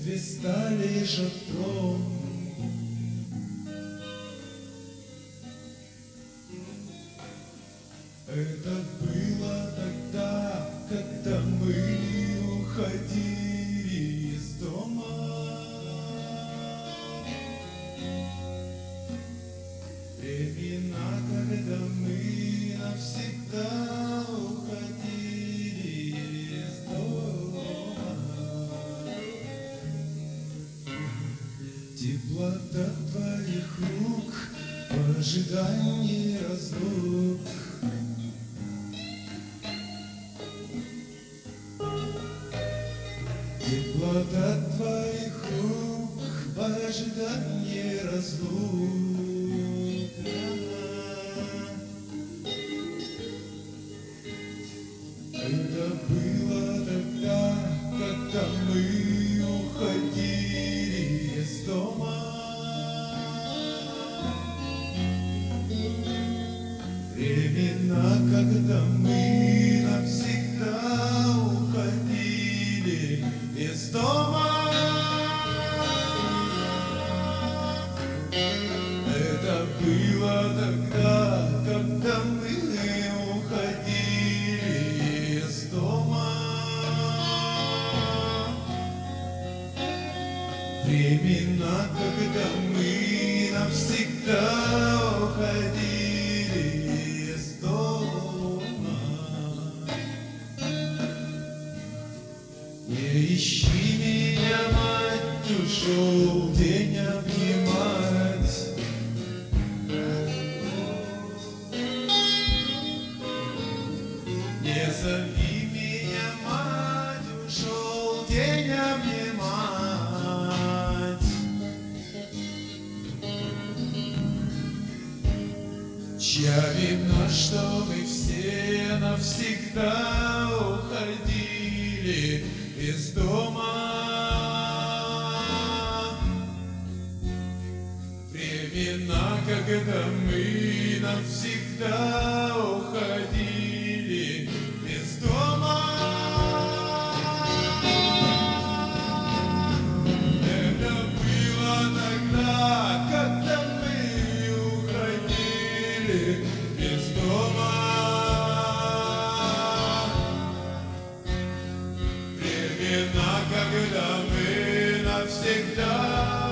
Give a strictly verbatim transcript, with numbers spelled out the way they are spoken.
ветви стали шатром. Это было тогда, когда мы уходили из дома. Времена, когда мы навсегда уходили из дома. Теплота твоих рук в ожидании разлук. Теплота твоих рук в ожидании разлук. Это было тогда, когда мы уходили из дома. Времена, когда мы навсегда уходили из дома. Это было тогда, когда мы уходили из дома. Времена, когда мы навсегда уходили из дома. Не ищи меня, мать, ушел день обнимать. Не зови меня, мать, ушел день обнимать. Чья вина, что мы все навсегда уходили из дома. Времена, когда мы навсегда уходили из дома. Это было тогда, когда мы уходили из дома. Времена, когда мы навсегда